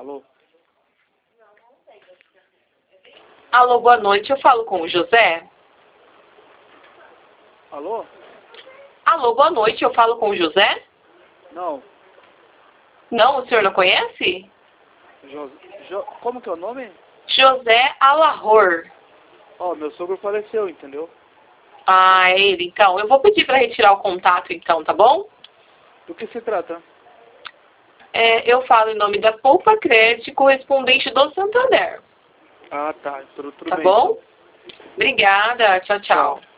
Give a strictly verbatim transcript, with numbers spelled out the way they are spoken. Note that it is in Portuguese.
Alô? Alô, boa noite. Eu falo com o José? Alô? Alô, boa noite. Eu falo com o José? Não. Não, o senhor não conhece? Jo... Jo... Como que é o nome? José Alahor. Ó, oh, meu sogro faleceu, entendeu? Ah, é ele. Então, eu vou pedir para retirar o contato, então, tá bom? Do que se trata? É, eu falo em nome da Poupa Crédito, correspondente do Santander. Ah, tá. Tudo, tudo Tá bem, bom? então. Obrigada. Tchau, tchau. Tchau.